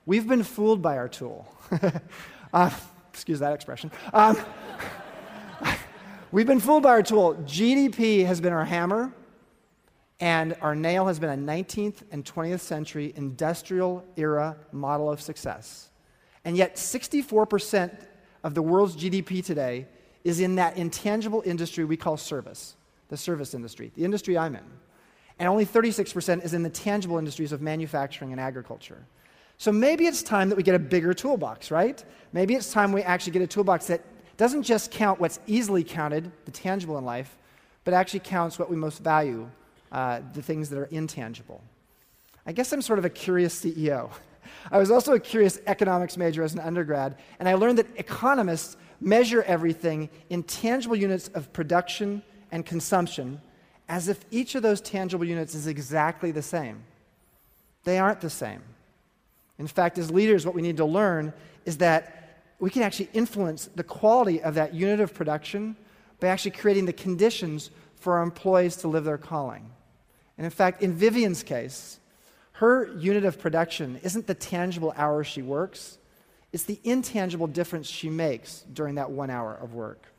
We've been fooled by our tool. Excuse that expression. We've been fooled by our tool. GDP has been our hammer, and our nail has been a 19th and 20th century industrial era model of success. And yet 64% of the world's GDP today is in that intangible industry we call service, the service industry, the industry I'm in. And only 36% is in the tangible industries of manufacturing and agriculture. So maybe it's time that we get a bigger toolbox, right? Maybe it's time we actually get a toolbox that doesn't just count what's easily counted, the tangible in life, but actually counts what we most value, the things that are intangible. I guess I'm sort of a curious CEO. I was also a curious economics major as an undergrad, and I learned that economists measure everything in tangible units of production and consumption as if each of those tangible units is exactly the same. They aren't the same. In fact, as leaders, what we need to learn is that we can actually influence the quality of that unit of production by actually creating the conditions for our employees to live their calling. And in fact, in Vivian's case, her unit of production isn't the tangible hours she works, it's the intangible difference she makes during that 1 hour of work.